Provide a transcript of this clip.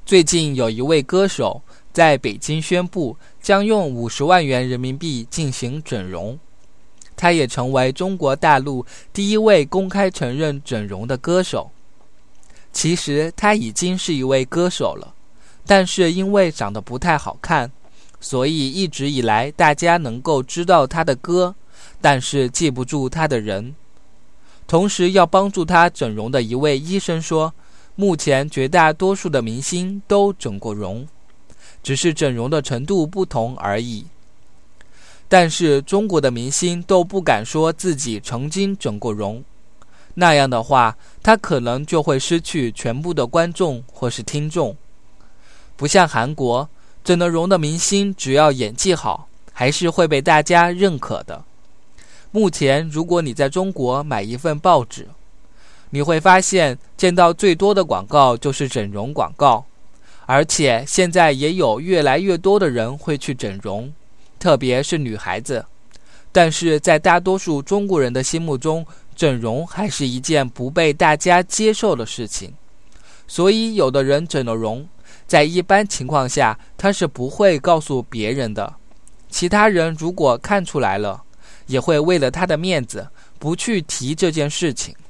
最近有一位歌手在北京宣布将用50万元人民币进行整容，他也成为中国大陆第一位公开承认整容的歌手。其实他已经是一位歌手了，但是因为长得不太好看，所以一直以来大家能够知道他的歌，但是记不住他的人。同时要帮助他整容的一位医生说，目前绝大多数的明星都整过容，只是整容的程度不同而已。但是中国的明星都不敢说自己曾经整过容，那样的话他可能就会失去全部的观众或是听众。不像韩国，整了容的明星只要演技好，还是会被大家认可的。目前如果你在中国买一份报纸，你会发现见到最多的广告就是整容广告，而且现在也有越来越多的人会去整容，特别是女孩子。但是在大多数中国人的心目中，整容还是一件不被大家接受的事情。所以有的人整了容，在一般情况下他是不会告诉别人的，其他人如果看出来了，也会为了他的面子不去提这件事情。